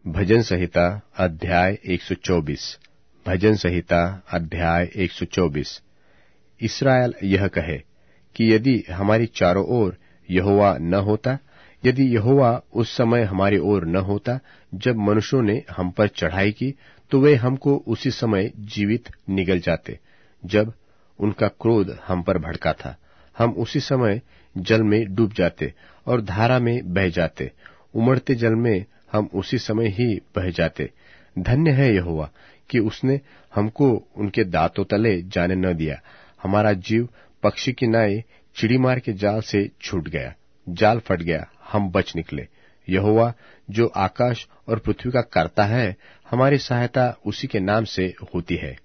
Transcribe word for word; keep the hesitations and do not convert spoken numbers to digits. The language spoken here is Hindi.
भजन संहिता अध्याय एक सौ चौबीस। भजन संहिता अध्याय एक सौ चौबीस। इस्राएल यह कहे कि यदि हमारी चारों ओर यहोवा न होता, यदि यहोवा उस समय हमारी ओर न होता जब मनुष्यों ने हम पर चढ़ाई की, तो वे हमको उसी समय जीवित निगल जाते। जब उनका क्रोध हम पर भड़का था, हम उसी समय जल में डूब जाते और धारा में बह जाते। उमड़ते जल में हम उसी समय ही बह जाते। धन्य है यहोवा कि उसने हमको उनके दांतों तले जाने न दिया। हमारा जीव पक्षी की नाई चिड़ीमार के जाल से छूट गया। जाल फट गया, हम बच निकले। यहोवा जो आकाश और पृथ्वी का कर्ता है, हमारी सहायता उसी के नाम से होती है।